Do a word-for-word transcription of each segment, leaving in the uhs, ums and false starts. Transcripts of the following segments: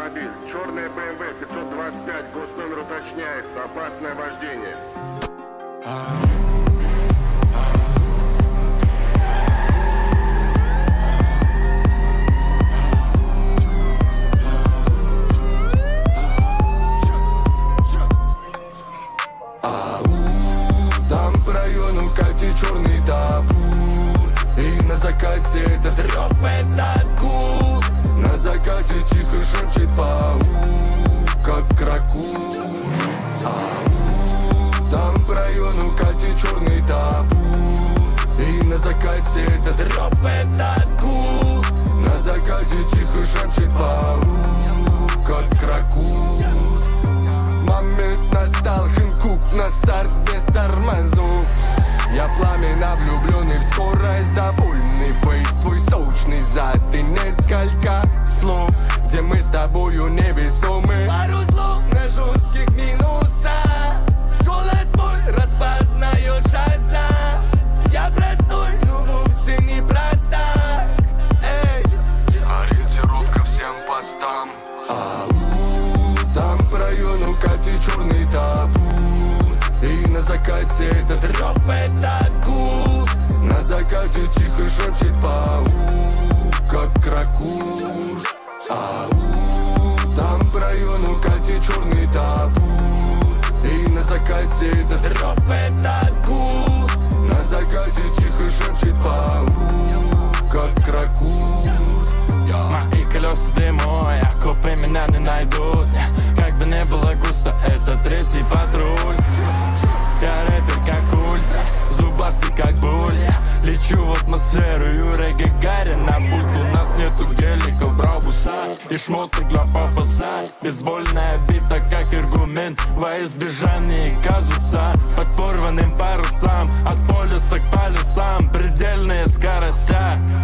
автомобиль. Черная бэ эм вэ пятьсот двадцать пять, госномер уточняется. Опасное вождение. Там по району катит черный табур, и на закате этот рев, этот гул. На закате тихо шепчет паук, как кракун. Там по району катит черный табур, и на закате этот рев, этот гул. На закате тихо шепчет паук, как кракун. Момент настал, Хэнкук на старт без тормозов. Я пламенно влюбленный в скорость, довольный фейс, твой сочный зад и несколько слов, где мы с тобою невесомы. Пару слов на жестких минусах, голос мой распознает шаза. Я простой, но вовсе не простак. Эй, ориентировка всем постам. Ау, там по району катит черный табур, и на закате этот рев, этот гул. На закате тихо шепчет паук, как кракун. Ау, там по району катит черный табур, и на закате этот рев, этот гул. На закате тихо шепчет паук, как кракун. Мои колеса дымой, а копы меня не найдут. Как бы не было густо, это третий патруль. Я рэпер как ультра, зубастый как буль. Лечу в атмосферу, Юрий Гагарин на пульт. У нас нету геликов, браубуса и шмоток для пафоса. Бейсбольная бита как аргумент во избежание казуса. Под порванным парусам, от полюса к полюсам, предельные скорости.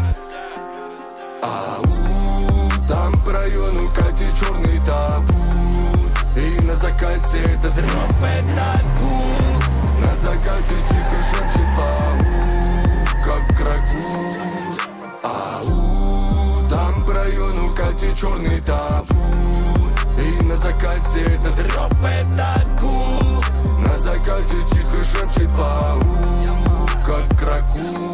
Ау, там по району катит черный табур, и на закате этот рев, этот гул. На закате тихо шепчет паук, как кракун. Ау, там по району катит черный табур, и на закате этот рев, этот гул. На закате тихо шепчет паук, как кракун.